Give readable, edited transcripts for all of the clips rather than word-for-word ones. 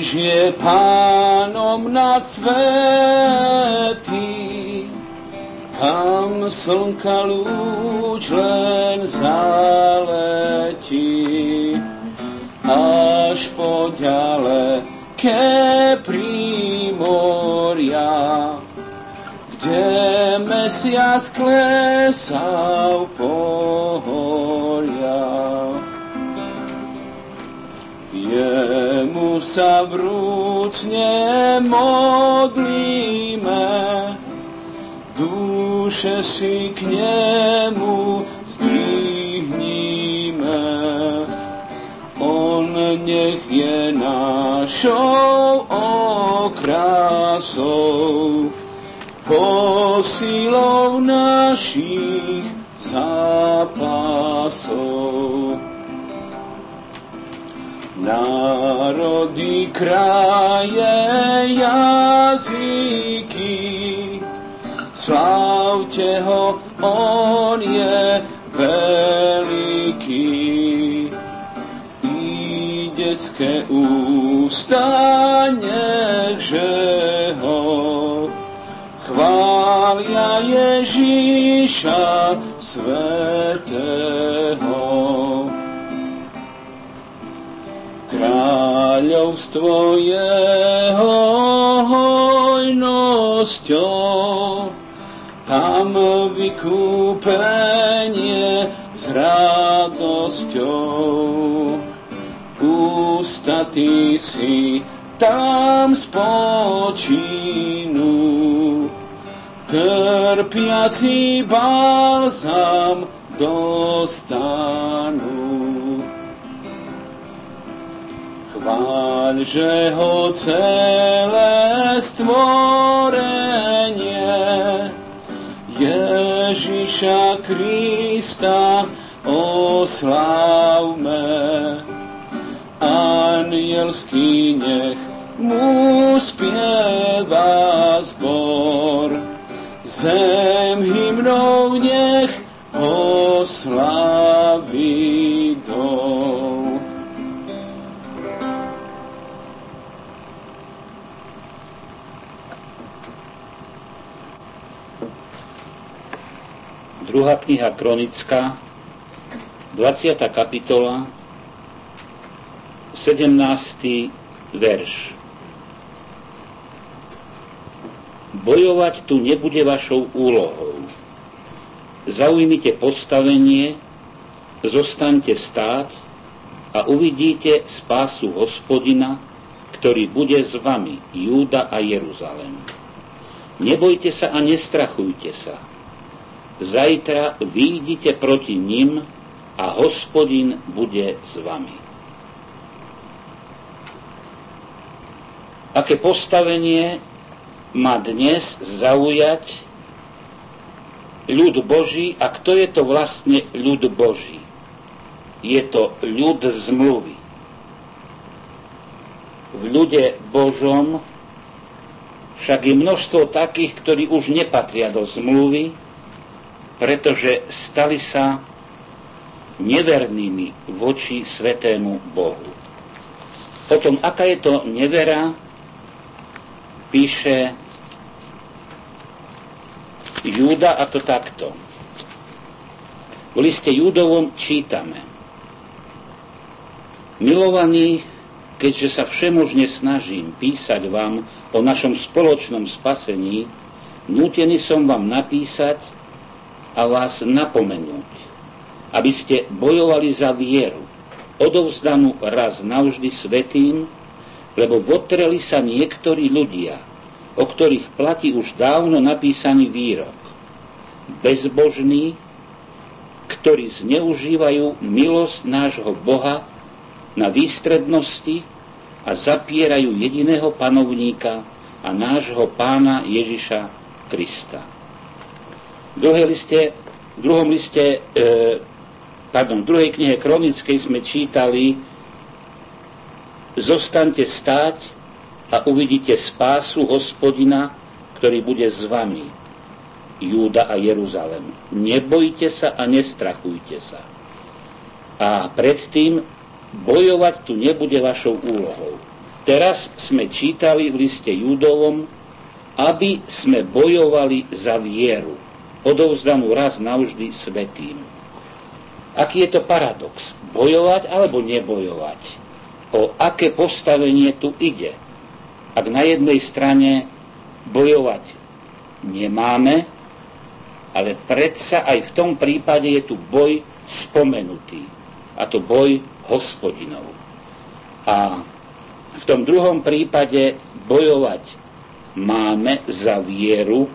je pánom nad svety, kam slnka lúč len zaletí, až po ďaleké prímoria, kde mesiac klesá v pohoria. Jemu sa vrúcne modlíme, duše si k nemu zdvihníme. On nech je našou okrasou, posilou našich zápasov. Národy, kraje, jazyky, slávte ho, on je veľký. I detské ústa nechže ho chvália Ježíša svätého. Kráľovstvo jeho hojnosťou, tam vykúpenie s radosťou. Ústatí si tam spočinú, trpiaci balzám dostanú. Chváľ, že ho celé stvorenie Ježiša Krista oslávme. Anielský nech mu spieva zbor, zem hymnou nech oslaví dol. Druhá kniha Kronická, 20. kapitola, 17. verš. Bojovať tu nebude vašou úlohou. Zaujmite postavenie, zostaňte stáť a uvidíte spásu Hospodina, ktorý bude s vami, Júda a Jeruzalém. Nebojte sa a nestrachujte sa. Zajtra vyjdite proti nim a Hospodin bude s vami. Aké postavenie má dnes zaujať ľud Boží a kto je to vlastne ľud Boží? Je to ľud zmluvy. V ľude Božom však je množstvo takých, ktorí už nepatria do zmluvy, pretože stali sa nevernými voči svätému Bohu. O tom, aká je to nevera, píše Júda, a to takto. V liste Júdovom čítame: Milovaní, keďže sa všemožne snažím písať vám o našom spoločnom spasení, nútený som vám napísať a vás napomenúť, aby ste bojovali za vieru, odovzdanú raz navždy svätým, lebo votreli sa niektorí ľudia, o ktorých platí už dávno napísaný výrok. Bezbožní, ktorí zneužívajú milosť nášho Boha na výstrednosti a zapierajú jediného panovníka a nášho Pána Ježiša Krista. V druhej knihe Kronickej sme čítali: Zostaňte stáť a uvidíte spásu Hospodina, ktorý bude s vami, Júda a Jeruzalém. Nebojte sa a nestrachujte sa. A predtým: bojovať tu nebude vašou úlohou. Teraz sme čítali v liste Judovom, aby sme bojovali za vieru, odovzdanú raz navždy svätým. Aký je to paradox? Bojovať alebo nebojovať? O aké postavenie tu ide? Ak na jednej strane bojovať nemáme, ale predsa aj v tom prípade je tu boj spomenutý. A to boj Hospodinov. A v tom druhom prípade bojovať máme za vieru,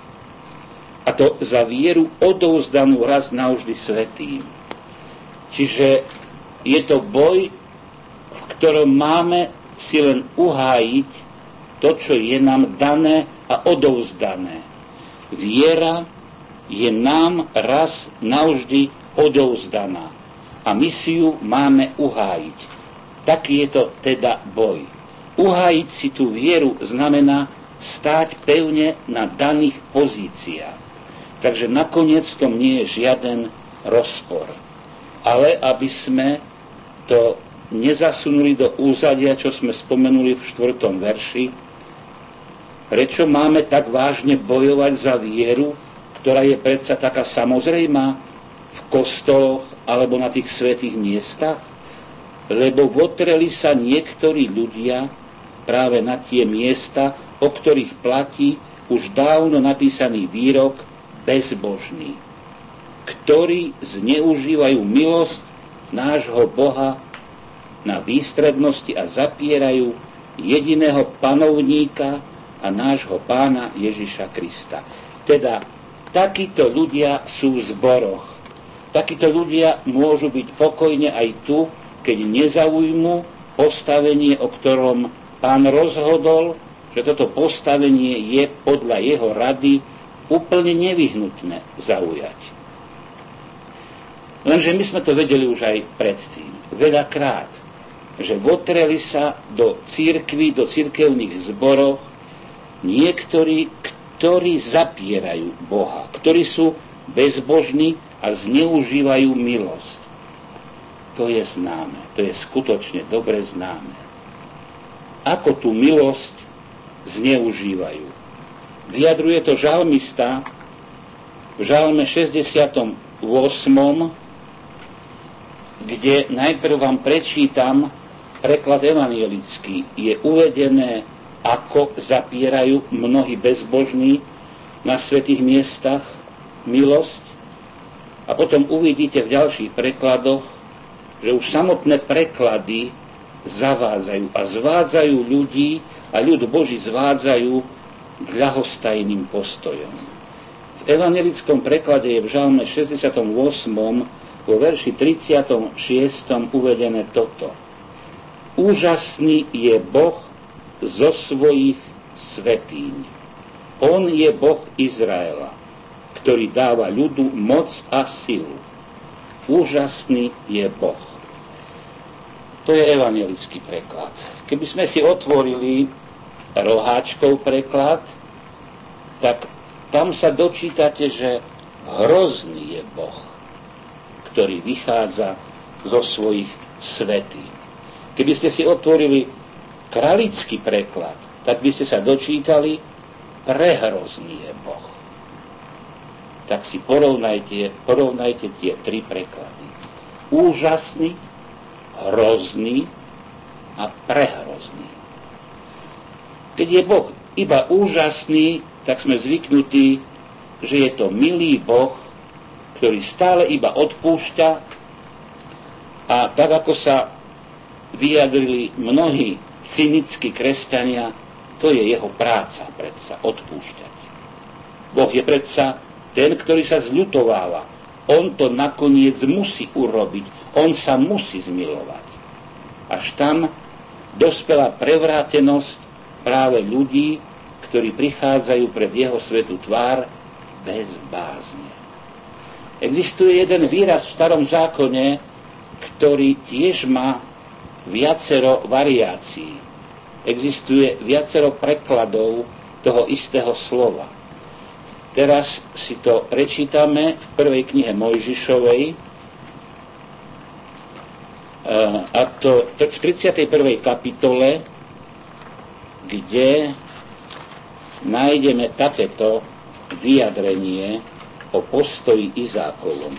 a to za vieru odovzdanú raz navždy svätým. Čiže je to boj, v ktorom máme si len uhájiť to, čo je nám dané a odovzdané. Viera je nám raz navždy odovzdaná a my si ju máme uhájiť. Taký je to teda boj. Uhájiť si tú vieru znamená stáť pevne na daných pozíciách. Takže nakoniec v tom nie je žiaden rozpor. Ale aby sme to nezasunuli do úzadia, čo sme spomenuli v 4. verši, prečo máme tak vážne bojovať za vieru, ktorá je predsa taká samozrejmá v kostoloch alebo na tých svätých miestach? Lebo votreli sa niektorí ľudia práve na tie miesta, o ktorých platí už dávno napísaný výrok bezbožný, ktorí zneužívajú milosť nášho Boha na výstrednosti a zapierajú jediného panovníka a nášho Pána Ježiša Krista. Teda takíto ľudia sú v zboroch. Takíto ľudia môžu byť pokojne aj tu, keď nezaujmú postavenie, o ktorom Pán rozhodol, že toto postavenie je podľa jeho rady úplne nevyhnutné zaujať. Lenže my sme to vedeli už aj predtým, veľakrát, že votreli sa do cirkví, do cirkevných zborov niektorí, ktorí zapierajú Boha, ktorí sú bezbožní a zneužívajú milosť. To je známe, to je skutočne dobre známe. Ako tú milosť zneužívajú? Vyjadruje to žalmista v žalme 68., kde najprv vám prečítam preklad evangelický. Je uvedené, ako zapierajú mnohí bezbožní na svätých miestach milosť. A potom uvidíte v ďalších prekladoch, že už samotné preklady zavádzajú a zvádzajú ľudí a ľud Boží zvádzajú k ľahostajným postojom. V evangelickom preklade je v žalme 68. vo verši 36. uvedené toto. Úžasný je Boh zo svojich svätýň. On je Boh Izraela, ktorý dáva ľudu moc a silu. Úžasný je Boh. To je evangelický preklad. Keby sme si otvorili Roháčkov preklad, tak tam sa dočítate, že hrozný je Boh, ktorý vychádza zo svojich svätých. Keby ste si otvorili Kralický preklad, tak by ste sa dočítali, prehrozný je Boh. Tak si porovnajte tie tri preklady. Úžasný, hrozný a prehrozný. Keď je Boh iba úžasný, tak sme zvyknutí, že je to milý Boh, ktorý stále iba odpúšťa, a tak ako sa vyjadrili mnohí cynickí kresťania, to je jeho práca predsa, odpúšťať. Boh je predsa ten, ktorý sa zľutováva. On to nakoniec musí urobiť. On sa musí zmilovať. Až tam dospela prevrátenosť práve ľudí, ktorí prichádzajú pred jeho svätú tvár bez bázne. Existuje jeden výraz v Starom zákone, ktorý tiež má viacero variácií. Existuje viacero prekladov toho istého slova. Teraz si to prečítame v prvej knihe Mojžišovej, a to v 31. kapitole kde nájdeme takéto vyjadrenie o postoji Izákovom.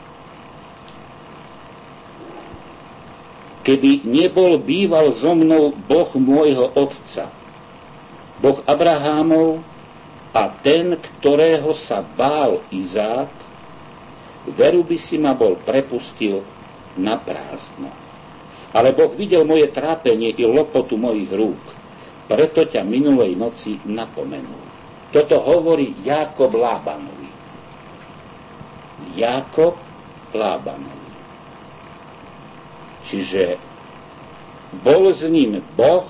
Keby nebol býval so mnou Boh môjho otca, Boh Abrahámov a ten, ktorého sa bál Izák, veru by si ma bol prepustil na prázdno. Ale Boh videl moje trápenie i lopotu mojich rúk, preto ťa minulej noci napomenul. Toto hovorí Jákob Lábanovi. Jákob Lábanovi. Čiže bol s ním Boh,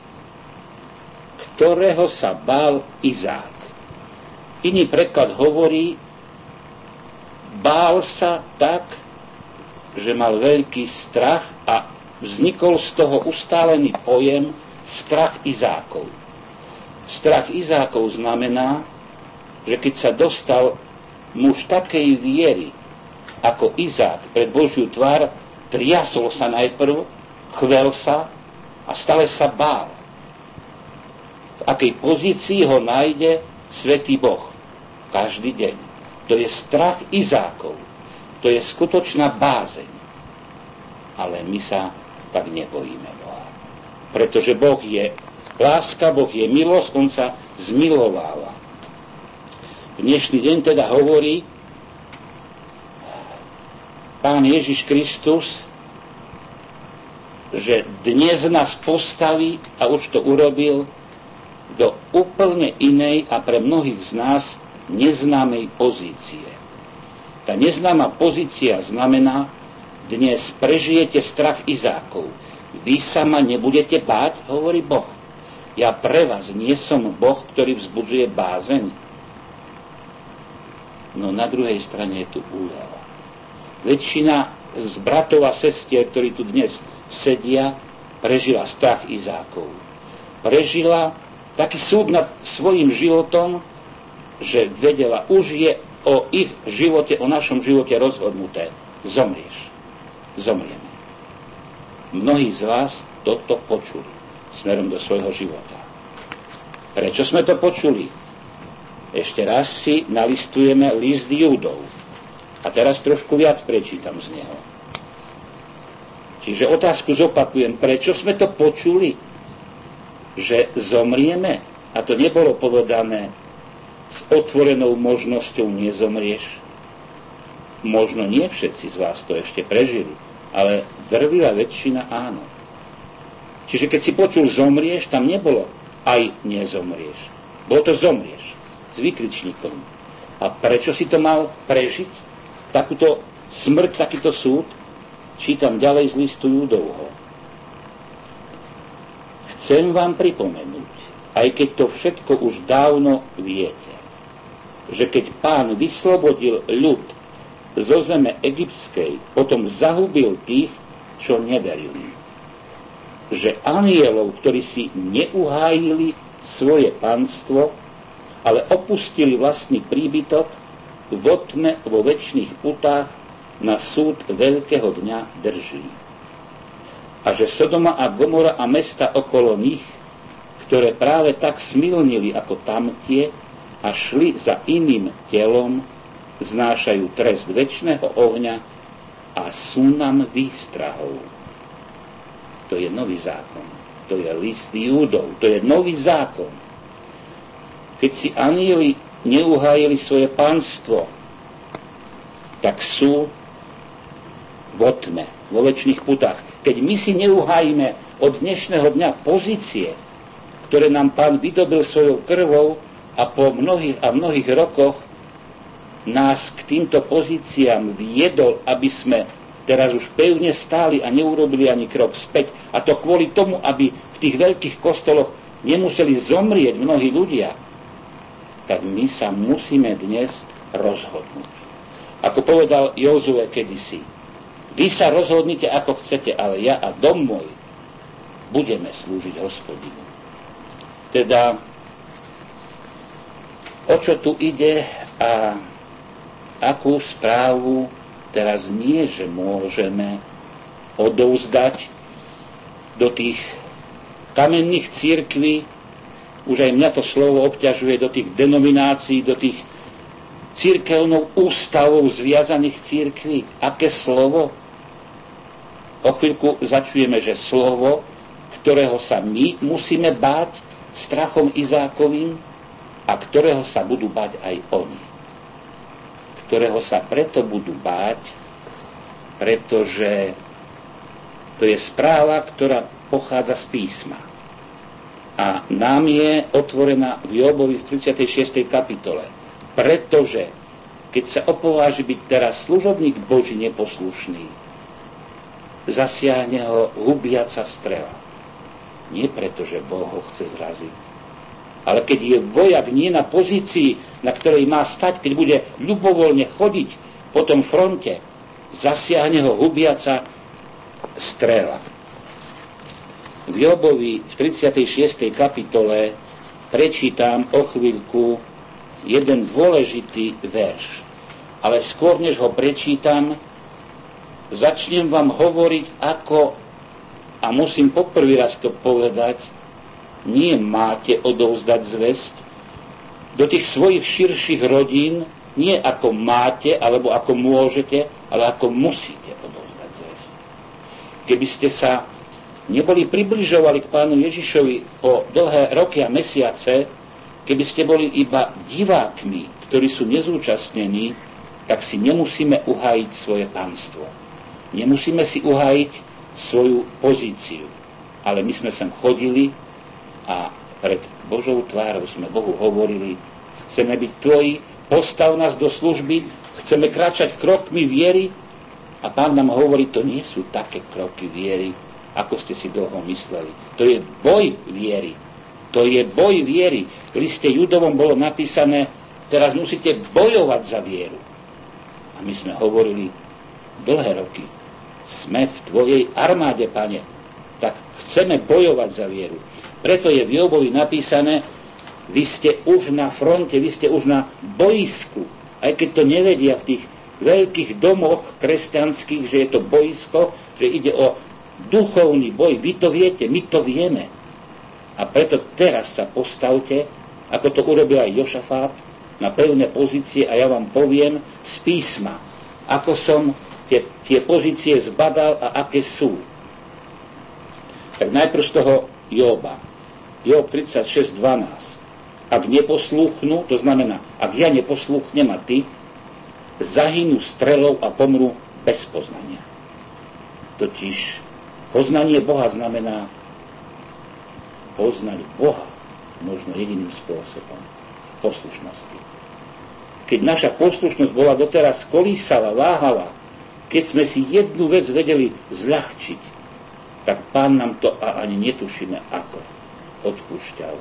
ktorého sa bál Izák. Iný preklad hovorí, bál sa tak, že mal veľký strach a vznikol z toho ustálený pojem strach Izákov. Strach Izákov znamená, že keď sa dostal muž takej viery ako Izák pred Božiu tvár, triasol sa najprv, chvel sa a stále sa bál. V akej pozícii ho nájde svätý Boh každý deň. To je strach Izákov. To je skutočná bázeň. Ale my sa tak nebojíme Boha. Pretože Boh je láska, Boh je milosť, on sa zmilováva. Dnešný deň teda hovorí Pán Ježiš Kristus, že dnes nás postaví, a už to urobil, do úplne inej a pre mnohých z nás neznámej pozície. Tá neznáma pozícia znamená, dnes prežijete strach Izákov. Vy sa ma nebudete báť, hovorí Boh. Ja pre vás nie som Boh, ktorý vzbudzuje bázeň. No na druhej strane je tu úľava. Väčšina z bratov a sestier, ktorí tu dnes sedia, prežila strach Izákov. Prežila taký súd nad svojim životom, že vedela, už je o ich živote, o našom živote rozhodnuté. Zomrieš. Zomrieme. Mnohí z vás toto počuli smerom do svojho života. Prečo sme to počuli? Ešte raz si nalistujeme list Júdov. A teraz trošku viac prečítam z neho. Čiže otázku zopakujem. Prečo sme to počuli? Že zomrieme? A to nebolo povedané s otvorenou možnosťou nezomrieš. Možno nie všetci z vás to ešte prežili, ale drvivá väčšina áno. Čiže keď si počul zomrieš, tam nebolo aj nezomrieš. Bolo to zomrieš s vykričníkom. A prečo si to mal prežiť? Takúto smrť, takýto súd? Čítam ďalej z listu Júdovho. Chcem vám pripomenúť, aj keď to všetko už dávno viete, že keď Pán vyslobodil ľud zo zeme egyptskej, potom zahubil tých, čo neverili. Že anielov, ktorí si neuhájili svoje panstvo, ale opustili vlastný príbytok, vo tme, vo večných putách na súd veľkého dňa drží. A že Sodoma a Gomora a mesta okolo nich, ktoré práve tak smilnili ako tamtie a šli za iným telom, znášajú trest večného ohňa a sú nám výstrahou. To je nový zákon. To je list Júdov. To je nový zákon. Keď si anjeli neuhájili svoje panstvo, tak sú vo tme, vo večných putách. Keď my si neuhájime od dnešného dňa pozície, ktoré nám Pán vydobil svojou krvou a po mnohých rokoch nás k týmto pozíciám viedol, aby sme teraz už pevne stáli a neurobili ani krok späť. A to kvôli tomu, aby v tých veľkých kostoloch nemuseli zomrieť mnohí ľudia. Tak my sa musíme dnes rozhodnúť. Ako povedal Jozue kedysi, vy sa rozhodnite ako chcete, ale ja a dom môj budeme slúžiť Hospodinu. Teda, o čo tu ide a akú správu teraz nie, že môžeme odovzdať do tých kamenných cirkví už aj mňa to slovo obťažuje do tých denominácií, do tých cirkevnou ústavov zviazaných cirkví. Aké slovo? O chvíľku začujeme, že slovo, ktorého sa my musíme báť strachom Izákovým a ktorého sa budú báť aj oni. Ktorého sa preto budú báť, pretože to je správa, ktorá pochádza z písma. A nám je otvorená v Jobovi v 36. kapitole. Pretože, keď sa opováži byť teraz služobník Boží neposlušný, zasiahne ho hubiaca strela. Nie preto, že Boh ho chce zraziť, ale keď je vojak nie na pozícii, na ktorej má stať, keď bude ľubovoľne chodiť po tom fronte, zasiahne ho hubiaca strela. V Jobovi v 36. kapitole prečítam o chvíľku jeden dôležitý verš. Ale skôr, než ho prečítam, začnem vám hovoriť ako, a musím poprvý raz to povedať, nie máte odovzdať zvesť do tých svojich širších rodín, nie ako máte, alebo ako môžete, ale ako musíte odovzdať zvesť. Keby ste sa neboli približovali k Pánu Ježišovi po dlhé roky a mesiace, keby ste boli iba divákmi, ktorí sú nezúčastnení, tak si nemusíme uhájiť svoje pánstvo. Nemusíme si uhájiť svoju pozíciu. Ale my sme sem chodili a pred Božou tvárou sme Bohu hovorili, chceme byť tvoji, postav nás do služby, chceme kráčať krokmi viery a Pán nám hovorí, to nie sú také kroky viery, ako ste si dlho mysleli. To je boj viery. To je boj viery. V liste Judovom bolo napísané, teraz musíte bojovať za vieru. A my sme hovorili dlhé roky, sme v tvojej armáde, Pane, tak chceme bojovať za vieru. Preto je v Jobovi napísané, vy ste už na fronte, vy ste už na boisku. Aj keď to nevedia v tých veľkých domoch kresťanských, že je to boisko, že ide o duchovný boj. Vy to viete, my to vieme. A preto teraz sa postavte, ako to urobil aj Jošafát, na pevné pozície a ja vám poviem z písma, ako som tie pozície zbadal a aké sú. Tak najprv z toho Joba. Job 36:12. Ak neposlúchnu, to znamená, ak ja neposlúchnem a ty, zahynú strelou a pomrú bez poznania. Totiž poznanie Boha znamená poznať Boha možno jediným spôsobom, v poslušnosti. Keď naša poslušnosť bola doteraz kolísala, váhala, keď sme si jednu vec vedeli zľahčiť, tak Pán nám to ani netušíme ako odpúšťal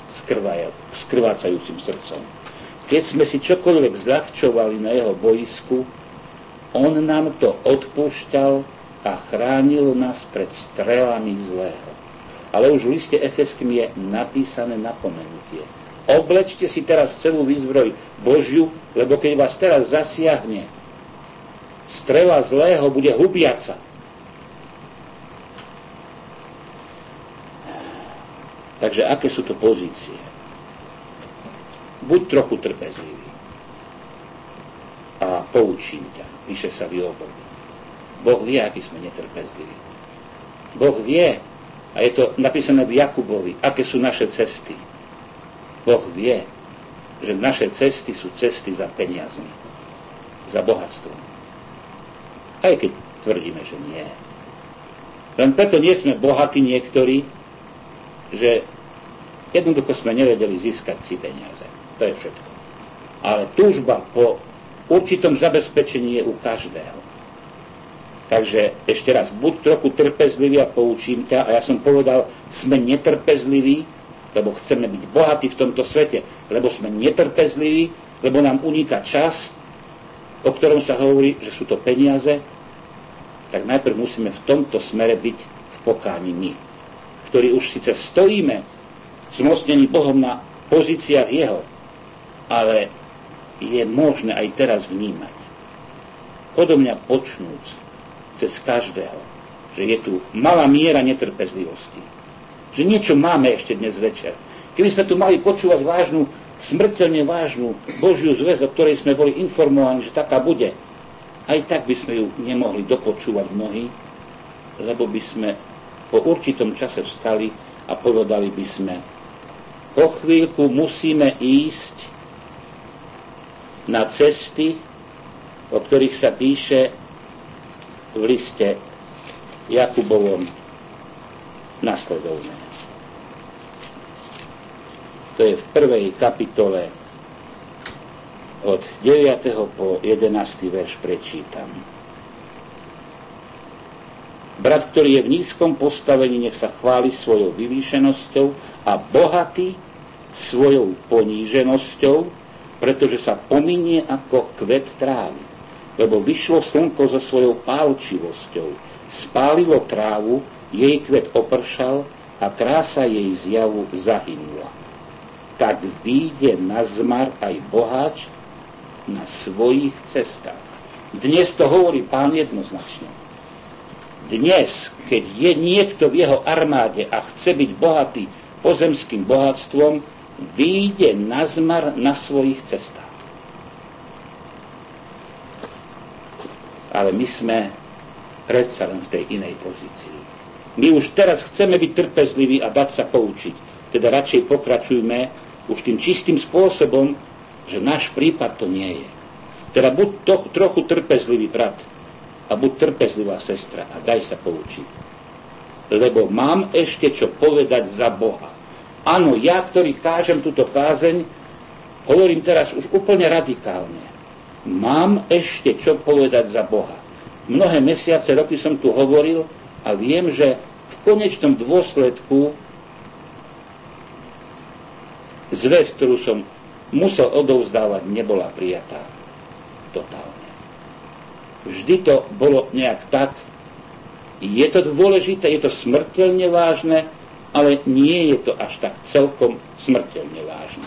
s krvácajúcim srdcom. Keď sme si čokoľvek zľahčovali na jeho boisku, on nám to odpúšťal a chránil nás pred strelami zlého. Ale už v liste Efeským je napísané napomenutie. Oblečte si teraz celú výzbroj Božiu, lebo keď vás teraz zasiahne strela zlého, bude hubiaca. Takže aké sú to pozície? Buď trochu trpezlivý a poučím ťa, píše sa v Jobovi. Boh vie, aký sme netrpezliví. Boh vie, a je to napísané v Jakubovi, aké sú naše cesty. Boh vie, že naše cesty sú cesty za peniazmi, za bohatstvom. Aj keď tvrdíme, že nie. Len preto nie sme bohatí niektorí, že jednoducho sme nevedeli získať si peniaze. To je všetko. Ale túžba po určitom zabezpečení je u každého. Takže ešte raz, buď trochu trpezlivý a poučím ťa. A ja som povedal, sme netrpezliví, lebo chceme byť bohatí v tomto svete. Lebo sme netrpezliví, lebo nám uniká čas, o ktorom sa hovorí, že sú to peniaze. Tak najprv musíme v tomto smere byť v pokáni my, ktorí už síce stojíme zmocnení Bohom na pozíciách jeho, ale je možné aj teraz vnímať. Odo mňa počnúc cez každého, že je tu malá miera netrpezlivosti. Že niečo máme ešte dnes večer. Keby sme tu mali počúvať vážnu, smrteľne vážnu Božiu zväzť, o ktorej sme boli informovaní, že taká bude, aj tak by sme ju nemohli dopočúvať mnohí, lebo by sme po určitom čase vstali a povedali by sme, o chvíľku musíme ísť na cesty, o ktorých sa píše v liste Jakubovom nasledovné. To je v 1. kapitole od 9. po 11. verš prečítam. Brat, ktorý je v nízkom postavení, nech sa chváli svojou vyvýšenosťou a bohatý svojou poníženosťou, pretože sa pominie ako kvet trávy. Lebo vyšlo slnko so svojou pálčivosťou, spálilo trávu, jej kvet opršal a krása jej zjavu zahynula. Tak vyjde na zmar aj boháč na svojich cestách. Dnes to hovorí Pán jednoznačne. Dnes, keď je niekto v jeho armáde a chce byť bohatý pozemským bohatstvom, vyjde na zmar na svojich cestách. Ale my sme predsa len v tej inej pozícii. My už teraz chceme byť trpezliví a dať sa poučiť. Teda radšej pokračujme už tým čistým spôsobom, že náš prípad to nie je. Teda buď trochu trpezlivý brat a buď trpezlivá sestra a daj sa poučiť. Lebo mám ešte čo povedať za Boha. Áno, ja, ktorý kážem túto kázeň, hovorím teraz už úplne radikálne. Mám ešte čo povedať za Boha. Mnohé mesiace, roky som tu hovoril a viem, že v konečnom dôsledku zvesť, ktorú som musel odovzdávať, nebola prijatá totálne. Vždy to bolo nejak tak. Je to dôležité, je to smrteľne vážne, ale nie je to až tak celkom smrteľne vážne.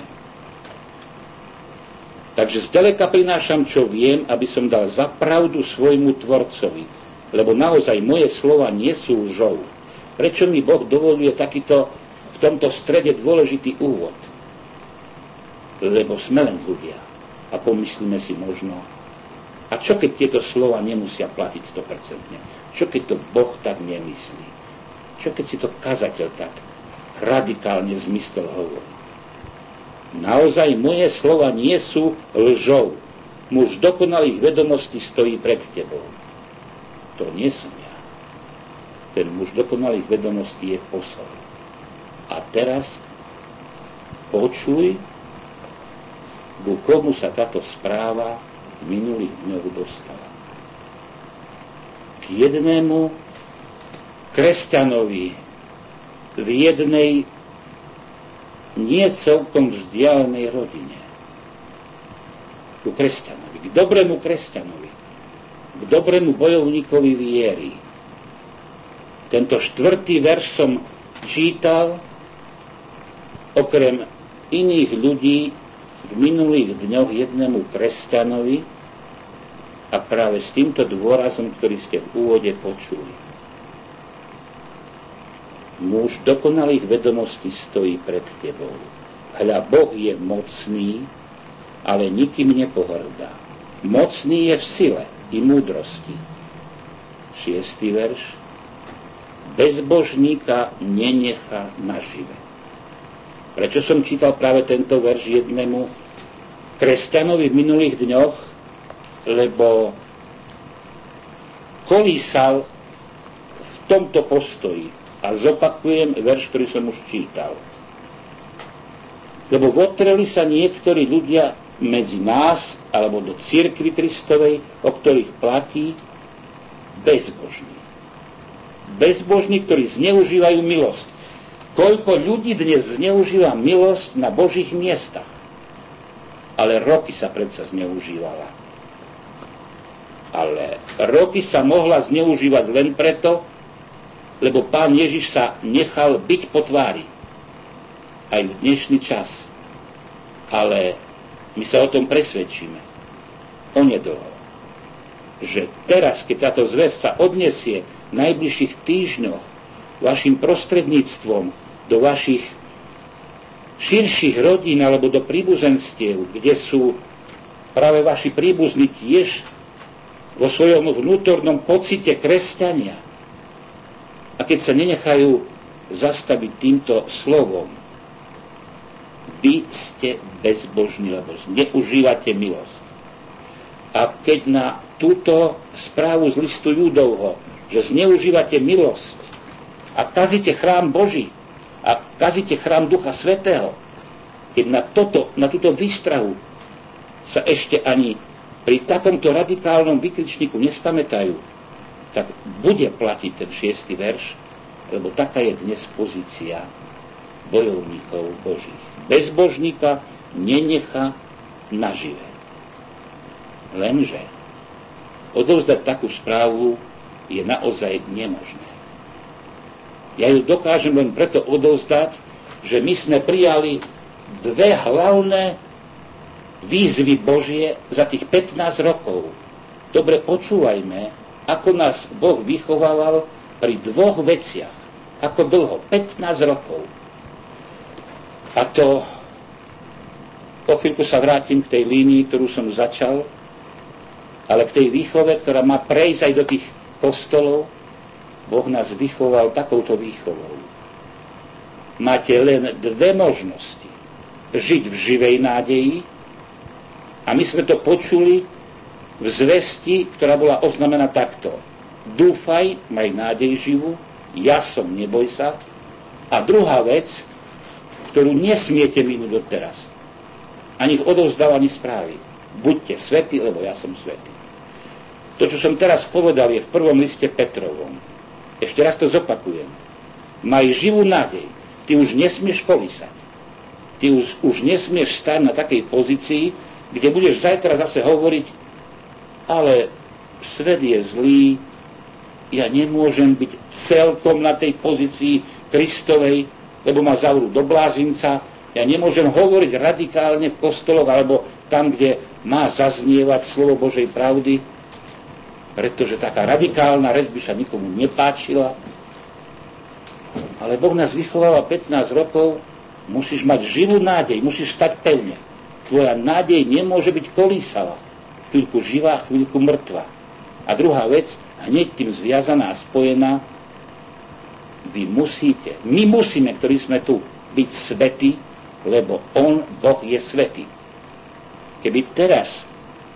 Takže zďaleka prinášam, čo viem, aby som dal za pravdu svojmu tvorcovi, lebo naozaj moje slova nie sú lžou. Prečo mi Boh dovoluje takýto v tomto strede dôležitý úvod? Lebo sme len ľudia a pomyslíme si možno, a čo keď tieto slova nemusia platiť 100%? Čo keď to Boh tak nemyslí? Čo keď si to kazateľ tak radikálne zmysel hovorí? Naozaj moje slova nie sú lžou. Muž dokonalých vedomostí stojí pred tebou. To nie som ja. Ten muž dokonalých vedomostí je posol. A teraz počuj, ku komu sa táto správa v minulých dňoch dostala. K jednému kresťanovi v jednej nie celkom vzdialenej rodine. Ku kresťanovi, k dobrému kresťanovi, k dobrému bojovníkovi viery. Tento 4. verš som čítal okrem iných ľudí v minulých dňoch jednému kresťanovi a práve s týmto dôrazom, ktorý ste v úvode počuli. Muž dokonalých vedomostí stojí pred tebou. Hľa, Boh je mocný, ale nikým nepohrdá. Mocný je v sile i múdrosti. 6. verš. Bezbožníka nenecha nažive. Prečo som čítal práve tento verš jednému kresťanovi v minulých dňoch? Lebo kolísal v tomto postoji. A zopakujem verš, ktorý som už čítal. Lebo votreli sa niektorí ľudia medzi nás, alebo do cirkvi Kristovej, o ktorých platí bezbožní. Bezbožní, ktorí zneužívajú milosť. Koľko ľudí dnes zneužíva milosť na Božích miestach. Ale roky sa predsa zneužívala. Ale roky sa mohla zneužívať len preto, lebo Pán Ježiš sa nechal byť po tvári. Aj v dnešný čas. Ale my sa o tom presvedčíme. Onedlho. Že teraz, keď táto zvesť sa odnesie v najbližších týždňoch vašim prostredníctvom do vašich širších rodín alebo do príbuzenstiev, kde sú práve vaši príbuzní tiež vo svojom vnútornom pocite kresťania. A keď sa nenechajú zastaviť týmto slovom, vy ste bezbožní, lebo zneužívate milosť. A keď na túto správu z listu Júdovho, že zneužívate milosť a kazíte chrám Boží a kazíte chrám Ducha Svätého, keď na túto výstrahu sa ešte ani pri takomto radikálnom vykričníku nespamätajú, tak bude platiť ten 6. verš, lebo taká je dnes pozícia bojovníkov Božích. Bezbožníka nenecha nažive. Lenže odovzdať takú správu je naozaj nemožné. Ja ju dokážem len preto odovzdať, že my sme prijali dve hlavné výzvy Božie za tých 15 rokov. Dobre počúvajme, ako nás Boh vychovával pri dvoch veciach. Ako dlho? 15 rokov. A to po chvíľku sa vrátim k tej línii, ktorú som začal, ale k tej výchove, ktorá má prejsť aj do tých kostolov. Boh nás vychoval takouto výchovou. Máte len dve možnosti. Žiť v živej nádeji, a my sme to počuli v zvesti, ktorá bola oznamená takto. Dúfaj, maj nádej živú, ja som, neboj sa. A druhá vec, ktorú nesmiete minúť odteraz, ani v odovzdávaní správy. Buďte svätí, lebo ja som svätý. To, čo som teraz povedal, je v prvom liste Petrovom. Ešte raz to zopakujem. Maj živú nádej. Ty už nesmieš kolísať. Ty už nesmieš stať na takej pozícii, kde budeš zajtra zase hovoriť, ale svet je zlý, ja nemôžem byť celkom na tej pozícii Kristovej, lebo ma zavrú do blázinca, ja nemôžem hovoriť radikálne v kostoloch alebo tam, kde má zaznievať slovo Božej pravdy, pretože taká radikálna reč by sa nikomu nepáčila. Ale Boh nás vychováva 15 rokov, musíš mať živú nádej, musíš stať pevne. Tvoja nádej nemôže byť kolísavá. Chvíľku živá, chvíľku mŕtva. A druhá vec, hneď tým zviazaná a spojená, vy musíte, my musíme, ktorí sme tu, byť svätí, lebo Boh je svätý. Keby teraz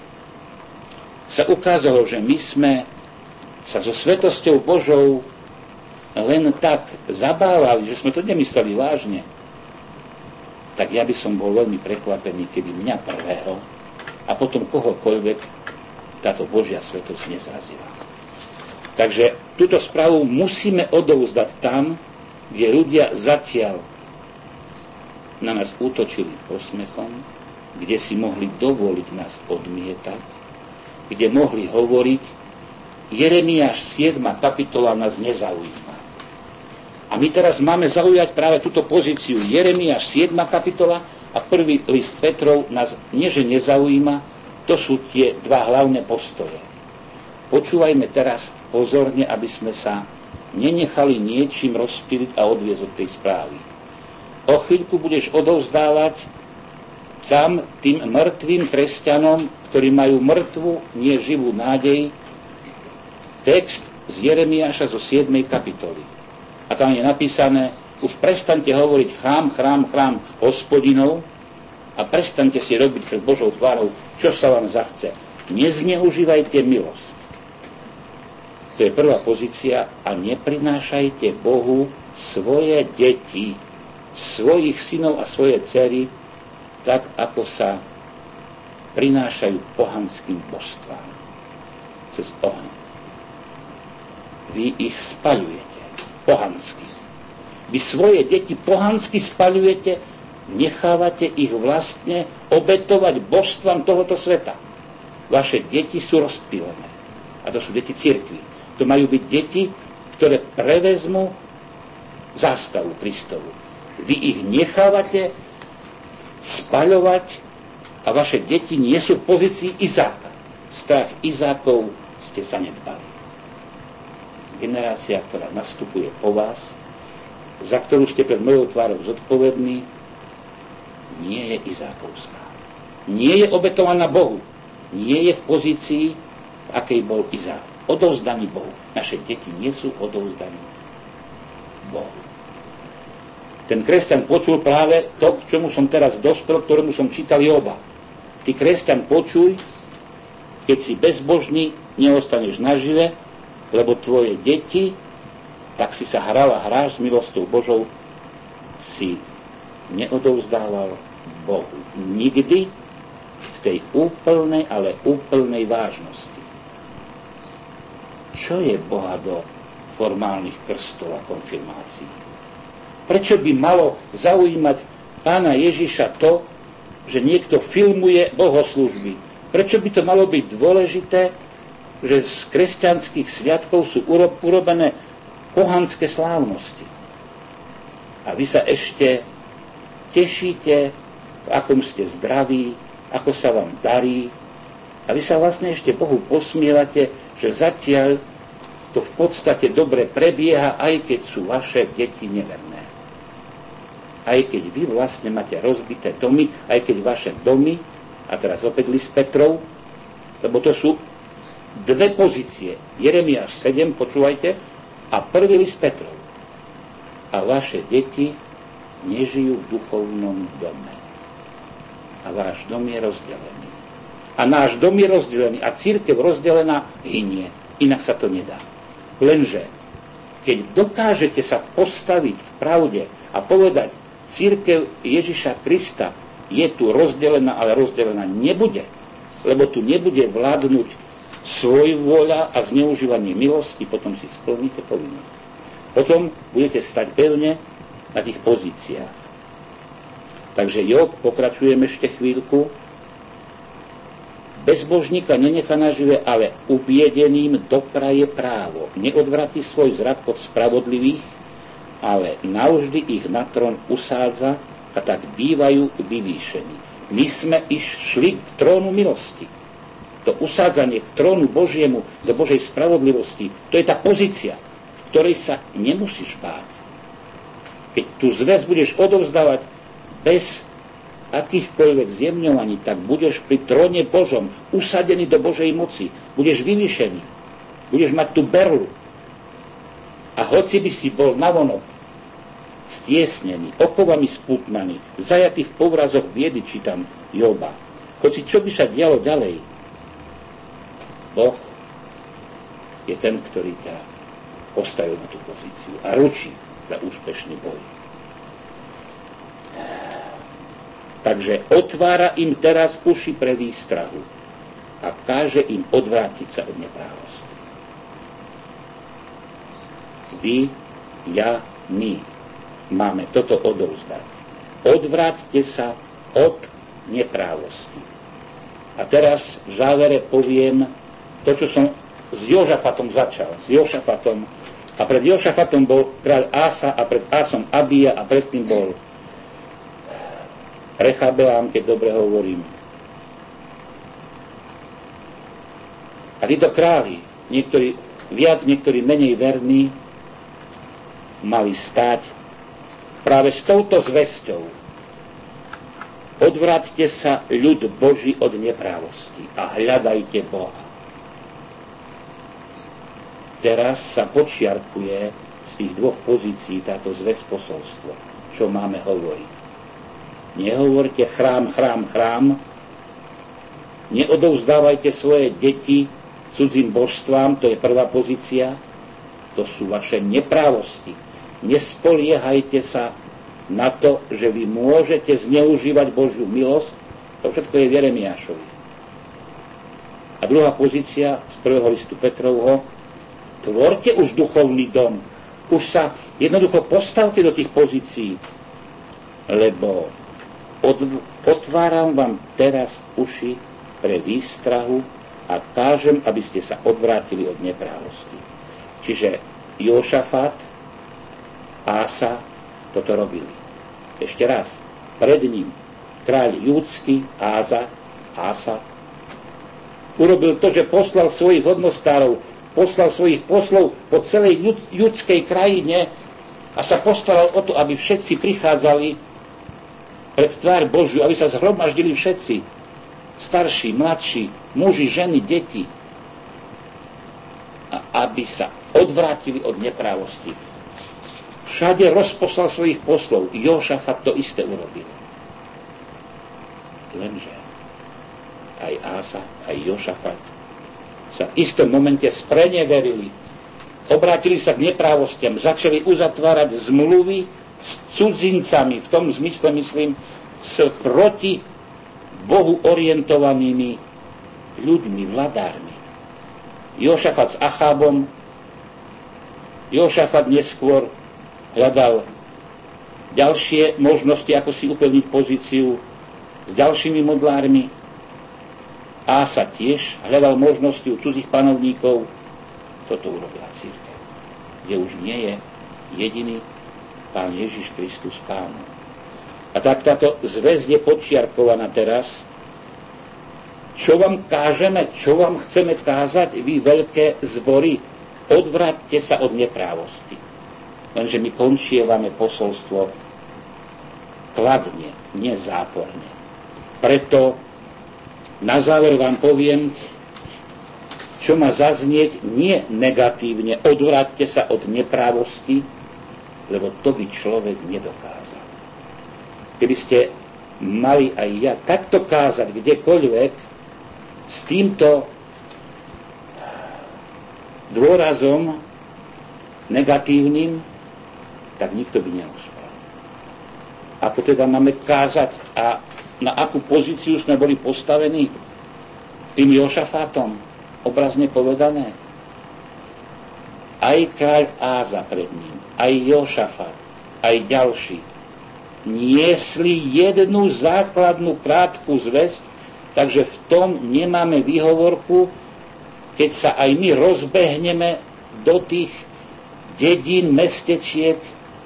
sa ukázalo, že my sme sa so svätosťou Božou len tak zabávali, že sme to nemysleli vážne, tak ja by som bol veľmi prekvapený, keby mňa prvého a potom kohokoľvek táto Božia svätosť nezrazila. Takže túto správu musíme odovzdať tam, kde ľudia zatiaľ na nás útočili posmechom, kde si mohli dovoliť nás odmietať, kde mohli hovoriť, Jeremiáš 7. kapitola nás nezaujíma. A my teraz máme zaujať práve túto pozíciu. Jeremiáš 7. kapitola a 1. list Petrov nás nieže nezaujíma, to sú tie dva hlavné postoje. Počúvajme teraz pozorne, aby sme sa nenechali niečím rozptýliť a odviesť od tej správy. O chvíľku budeš odovzdávať tam tým mŕtvým kresťanom, ktorí majú mŕtvu, nie živú nádej, text z Jeremiáša zo 7. kapitoly. A tam je napísané, už prestaňte hovoriť chrám Hospodinov a prestaňte si robiť pred Božou tvárou, čo sa vám zachce. Nezneužívajte milosť. To je prvá pozícia a neprinášajte Bohu svoje deti, svojich synov a svoje dcery, tak ako sa prinášajú pohanským božstvám cez oheň. Vy ich spaľujete pohansky. Vy svoje deti pohansky spaľujete, nechávate ich vlastne obetovať božstvám tohoto sveta. Vaše deti sú rozptýlené. A to sú deti cirkvi. To majú byť deti, ktoré prevezmú zástavu Kristovu. Vy ich nechávate spaľovať a vaše deti nie sú v pozícii Izáka. Strach Izákov ste zanedbali. Generácia, ktorá nastupuje po vás, za ktorú ste pred mojou tvárou zodpovední, nie je izákovská. Nie je obetovaná Bohu. Nie je v pozícii, v akej bol Izák. Odovzdaný Bohu. Naše deti nie sú odovzdaní Bohu. Ten kresťan počul práve to, k čomu som teraz dospel, ktorému som čítal Joba. Ty, kresťan, počuj, keď si bezbožný, neostaneš nažive, lebo tvoje deti, tak si sa hral a hráš s milosťou Božou, si neodovzdával Bohu. Nikdy v tej úplnej, ale úplnej vážnosti. Čo je Boha do formálnych krstov a konfirmácií? Prečo by malo zaujímať Pána Ježiša to, že niekto filmuje bohoslužby? Prečo by to malo byť dôležité, že z kresťanských sviatkov sú urobené pohanské slávnosti? A vy sa ešte tešíte, v akom ste zdraví, ako sa vám darí. A vy sa vlastne ešte Bohu posmievate, že zatiaľ to v podstate dobre prebieha, aj keď sú vaše deti neverné. Aj keď vy vlastne máte rozbité domy, aj keď vaše domy, a teraz opäť list Petrov, lebo to sú dve pozície. Jeremiáš 7, počúvajte, a prvý list Petrov. A vaše deti nežijú v duchovnom dome. A váš dom je rozdelený. A náš dom je rozdelený a cirkev rozdelená hynie. Inak sa to nedá. Lenže, keď dokážete sa postaviť v pravde a povedať, cirkev Ježiša Krista je tu rozdelená, ale rozdelená nebude, lebo tu nebude vládnuť svojvôľa a zneužívanie milosti, potom si splníte povinnosť. Potom budete stať pevne na tých pozíciách. Takže Job, pokračujem ešte chvíľku, bezbožníka nenechá nažive, ale ubiedeným dopraje právo. Neodvratí svoj zrak od spravodlivých, ale navždy ich na trón usádza a tak bývajú vyvýšení. My sme šli k trónu milosti. To usádzanie k trónu Božiemu, do Božej spravodlivosti, to je tá pozícia, v ktorej sa nemusíš báť. Keď tú zväz budeš odovzdávať bez akýchkoľvek zjemňovaní, tak budeš pri tróne Božom usadený do Božej moci. Budeš vyvýšený. Budeš mať tú berlu. A hoci by si bol navonok stiesnený, okovami spútnaný, zajatý v povrazoch biedy, čítam Joba. Hoci čo by sa dialo ďalej, Boh je ten, ktorý ťa postavil na tú pozíciu a ručí za úspešný boj. Takže otvára im teraz uši pre výstrahu a káže im odvrátiť sa od neprávosti. Vy, ja, my máme toto odovzdať. Odvráťte sa od neprávosti. A teraz v závere poviem to, čo som s Jožafatom začal. S Jožafatom. A pred Jožafatom bol kráľ Ása a pred Ásom Abija a predtým bol Rechabeám, keď dobre hovorím. A títo králi, niektorí viac, niektorí menej verní, mali stáť práve s touto zvesťou. Odvráťte sa, ľud Boží, od neprávosti a hľadajte Boha. Teraz sa počiarkuje z tých dvoch pozícií táto zväz posolstvo, čo máme hovoriť. Nehovorte chrám, chrám, chrám. Neodovzdávajte svoje deti cudzím božstvám, to je prvá pozícia. To sú vaše neprávosti. Nespoliehajte sa na to, že vy môžete zneužívať Božiu milosť. To všetko je v Jeremiášovi. A druhá pozícia z prvého listu Petrovho. Tvorte už duchovný dom. Už sa jednoducho postavte do tých pozícií, lebo otváram vám teraz uši pre výstrahu a kážem, aby ste sa odvrátili od neprávosti. Čiže Jošafat, Ása toto robili. Ešte raz, pred ním kráľ júdsky Ása urobil to, že poslal svojich hodnostárov, poslal svojich poslov po celej judskej krajine a sa postaral o to, aby všetci prichádzali pred tvár Božiu, aby sa zhromaždili všetci, starší, mladší, muži, ženy, deti, a aby sa odvrátili od neprávosti. Všade rozposlal svojich poslov. Jošafat to isté urobil. Lenže aj Ása, aj Jošafat sa v istom momente spreneverili, obrátili sa k neprávostiam, začali uzatvárať zmluvy s cudzincami, v tom zmysle, myslím, s proti Bohu orientovanými ľuďmi, vladármi. Jošafat s Achábom, Jošafat neskôr hľadal ďalšie možnosti, ako si upevniť pozíciu s ďalšími modlármi. Ása tiež hľadal možnosti u cudzích panovníkov. Toto urobila cirkev, kde už nie je jediný Pán Ježiš Kristus Pán. A tak táto zväzť je podčiarkovaná teraz. Čo vám kážeme, čo vám chceme kázať, vy veľké zbory? Odvráťte sa od neprávosti. Lenže my končievame posolstvo kladne, nezáporne. Preto na záver vám poviem, čo má zaznieť nie negatívne. Odvráťte sa od neprávosti, lebo to by človek nedokázal. Keby ste mali aj ja takto kázať kdekoľvek, s týmto dôrazom negatívnym, tak nikto by neúspel. Ako teda máme kázať a na akú pozíciu sme boli postavení tým Jošafátom, obrazne povedané? Aj kráľ Áza pred ním, aj Jošafát, aj ďalší niesli jednu základnú krátku zvesť, takže v tom nemáme výhovorku, keď sa aj my rozbehneme do tých dedín, mestečiek,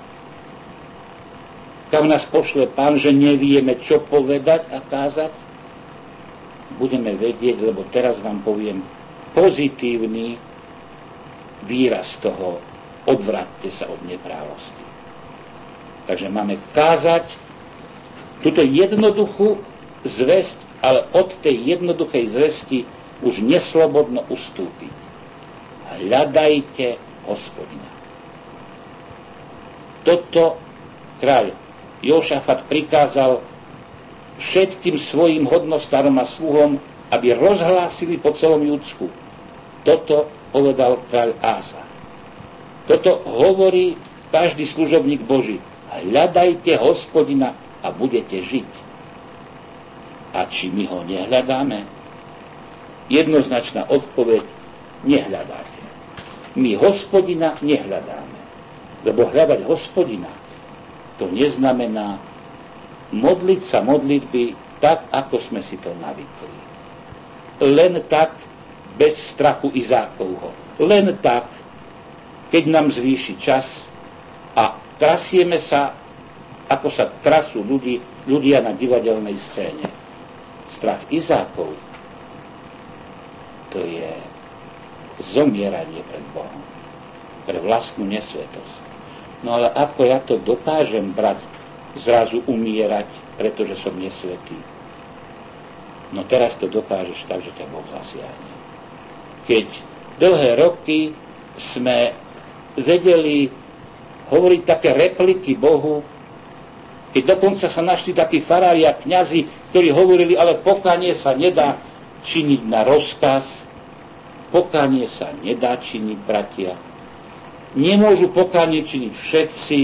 kam nás pošle Pán, že nevieme, čo povedať a kázať. Budeme vedieť, lebo teraz vám poviem pozitívny výraz toho, odvráťte sa od neprávosti. Takže máme kázať túto jednoduchú zvesť, ale od tej jednoduchej zvesti už neslobodno ustúpiť. Hľadajte Hospodina. Toto kráľ Jošafat prikázal všetkým svojim hodnostárom a sluhom, aby rozhlásili po celom Judsku. Toto povedal kráľ Ása. Toto hovorí každý služobník Boží. Hľadajte Hospodina a budete žiť. A či my ho nehľadáme? Jednoznačná odpoveď: nehľadáte. My Hospodina nehľadáme. Lebo hľadať Hospodina, to neznamená modliť sa modlitby tak, ako sme si to navykli. Len tak, bez strachu Izákovho. Len tak, keď nám zvýši čas a trasieme sa, ako sa trasú ľudia na divadelnej scéne. Strach Izákov, to je zomieranie pred Bohom, pre vlastnú nesvetosť. No ale ako ja to dokážem, brat, zrazu umierať, pretože som nesvetý? No teraz to dokážeš tak, že ťa Boh zasiahne. Keď dlhé roky sme vedeli hovoriť také repliky Bohu, keď dokonca sa našli takí farári a kňazi, ktorí hovorili, ale pokánie sa nedá činiť na rozkaz, pokánie sa nedá činiť, bratia. Nemôžu pokánie činiť všetci,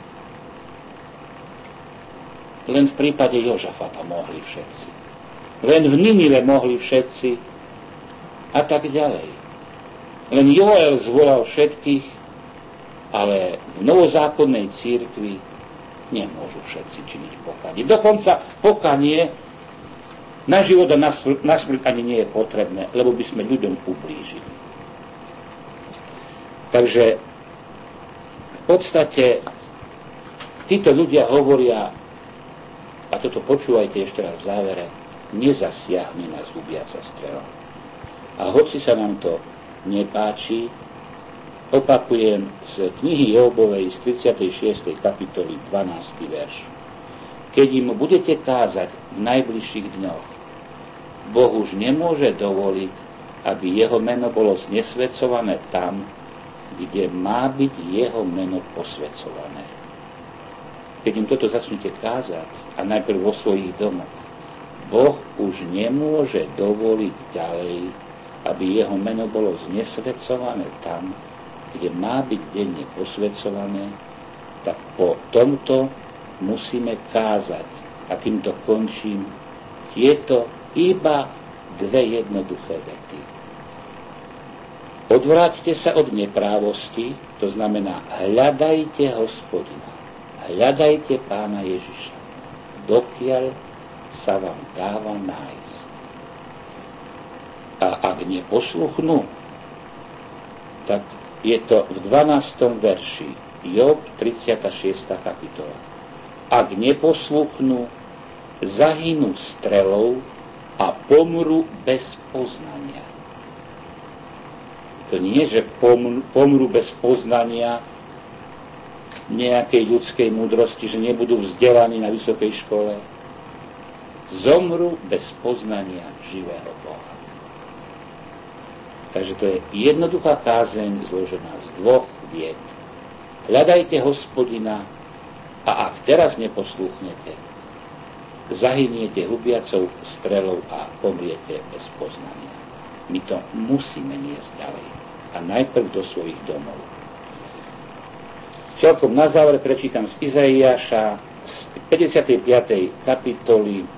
len v prípade Jošafata mohli všetci. Len v Ninive mohli všetci a tak ďalej. Len Joel zvolal všetkých, ale v novozákonnej cirkvi nemôžu všetci činiť pokánie. Dokonca pokánie na život a na smrť ani nie je potrebné, lebo by sme ľuďom ublížili. Takže v podstate títo ľudia hovoria, a toto počúvajte ešte raz v závere, nezasiahne nás hubiaca strela. A hoci sa nám to nepáči, opakujem z knihy Jobovej z 36. kapitoly 12. verš. keď im budete kázať v najbližších dňoch, Boh už nemôže dovoliť, aby jeho meno bolo znesvedcované tam, kde má byť jeho meno posvedcované. Keď im toto začnete kázať, a najprv vo svojich domoch, Boh už nemôže dovoliť ďalej, aby jeho meno bolo znesvedcované tam, kde má byť denne posvedcované, tak po tomto musíme kázať. A týmto končím tieto iba dve jednoduché vety. Odvráťte sa od neprávosti, to znamená hľadajte Hospodina, hľadajte Pána Ježiša, dokiaľ sa vám dáva nájsť. A ak neposluchnú, tak je to v 12. verši, Job 36. kapitola. Ak neposluchnú, zahynú strelou a pomrú bez poznania. To nie, že pomrú bez poznania nejakej ľudskej múdrosti, že nebudú vzdelaní na vysokej škole. Zomrú bez poznania živého Boha. Takže to je jednoduchá kázeň zložená z dvoch vied. Hľadajte Hospodina a ak teraz neposlúchnete, zahyniete hubiacou strelou a pomriete bez poznania. My to musíme niesť ďalej a najprv do svojich domov. Celkom na záver prečítam z Izaiáša z 55. kapitoly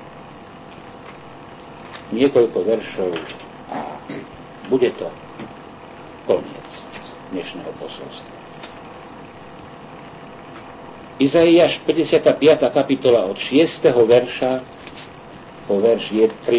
niekoľko veršov a bude to koniec dnešného posolstva. Izaiáš 55. kapitola od 6. verša po verš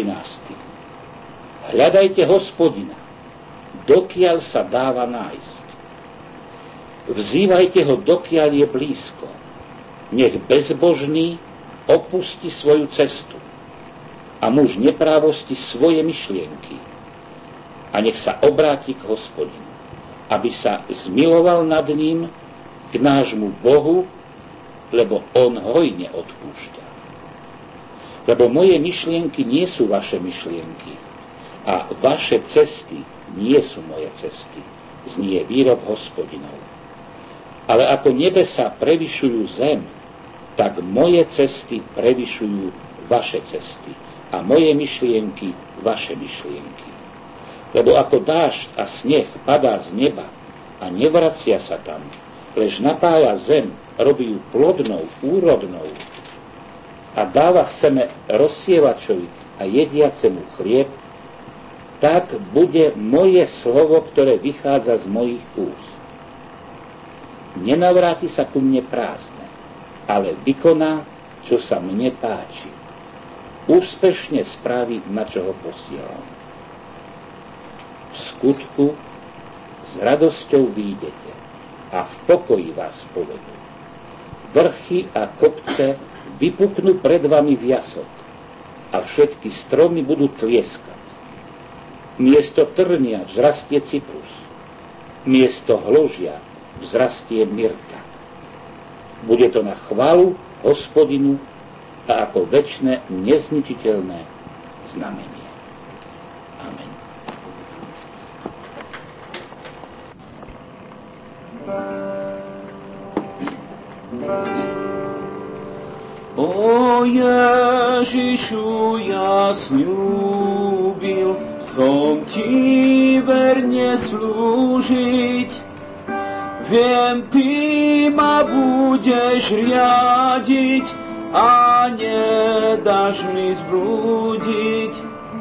13. Hľadajte Hospodina, dokiaľ sa dáva nájsť. Vzývajte ho, dokiaľ je blízko. Nech bezbožný opustí svoju cestu a muž neprávosti svoje myšlienky a nech sa obráti k Hospodinu, aby sa zmiloval nad ním, k nášmu Bohu, lebo on hojne odpúšťa. Lebo moje myšlienky nie sú vaše myšlienky a vaše cesty nie sú moje cesty, znie výrok Hospodinov. Ale ako nebesá prevyšujú zem, tak moje cesty prevyšujú vaše cesty a moje myšlienky vaše myšlienky. Lebo ako dážď a sneh padá z neba a nevracia sa tam, lež napája zem, robí ju plodnou, úrodnou a dáva seme rozsievačovi a jediacemu chlieb, tak bude moje slovo, ktoré vychádza z mojich úst. Nenavráti sa ku mne prázdne, ale vykoná, čo sa mne páči. Úspešne spraví, na čo ho posielam. V skutku s radosťou výjdete a v pokoji vás povedú. Vrchy a kopce vypuknú pred vami v jasok a všetky stromy budú tlieskať. Miesto trnia vzrastie cyprus, miesto hložia vzrastie myrta. Bude to na chválu Hospodinu a ako večné nezničiteľné znamenie. Amen. O Ježišu, ja sľúbil som ti verne slúžiť. Viem, ty ma budeš riadiť a nedáš mi zblúdiť.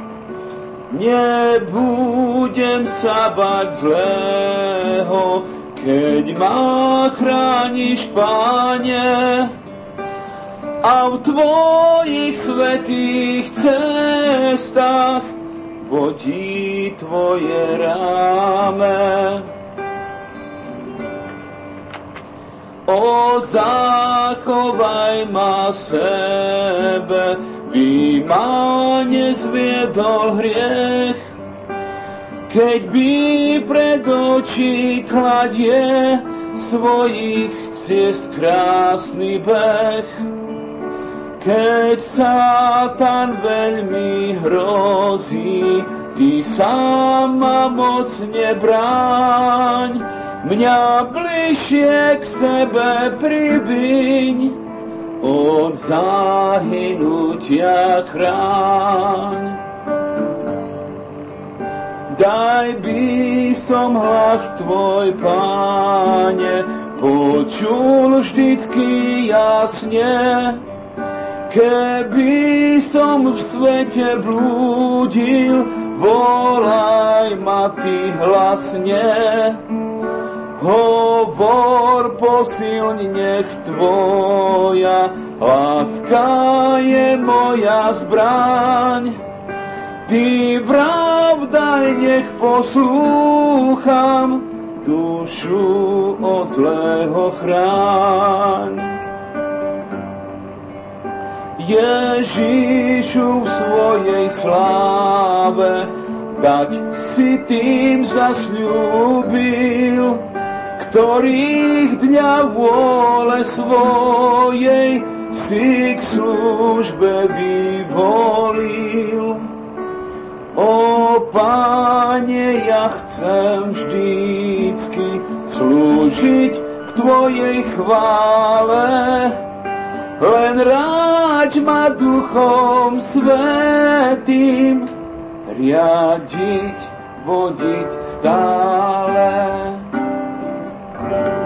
Nebudem sa bať zlého, keď ma chrániš, Páne, a v tvojich svätých cestách vodí tvoje ráme. O, zachovaj ma sebe, by ma nezviedol hriech, keď by pred oči kladie svojich ciest krásny beh. Keď Satan veľmi hrozí, ty sám ma mocne bráň, mňa bližšie k sebe priviň, od zahynutia chráň. Daj by som hlas tvoj, Páne, počul vždycky jasne, keby som v svete blúdil, volaj ma ty hlasne. Hovor, posilň, nech tvoja láska je moja zbraň. Ty pravdaj, nech poslúcham, dušu od zlého chráň. Ježišu, v svojej sláve, tak si tým zasľúbil, ktorých dňa vôle svojej si k službe vyvolil. O Páne, ja chcem vždycky slúžiť k tvojej chvále, len ráď ma Duchom Svätým riadiť, vodiť stále.